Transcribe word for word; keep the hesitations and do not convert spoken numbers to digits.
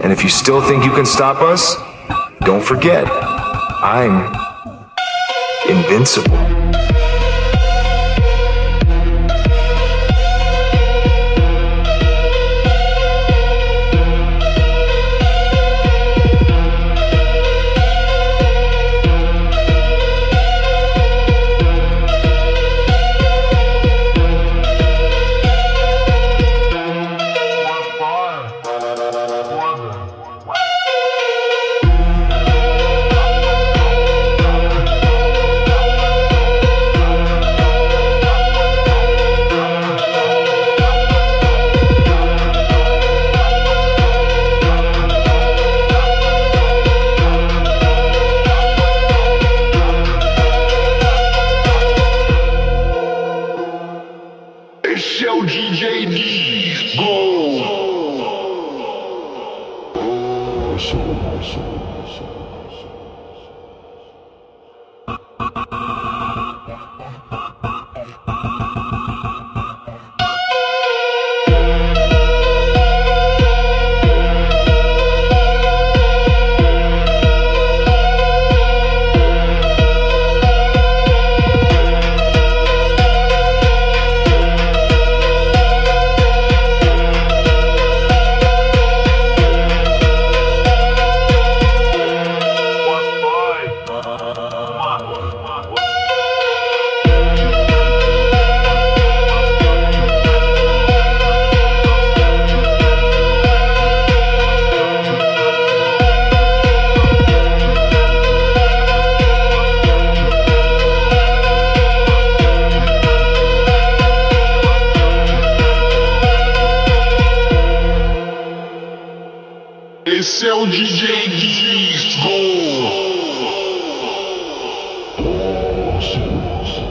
And if you still think you can stop us, don't forget, I'm invincible. Esse é o D J Disco. Esse é o D J Disco.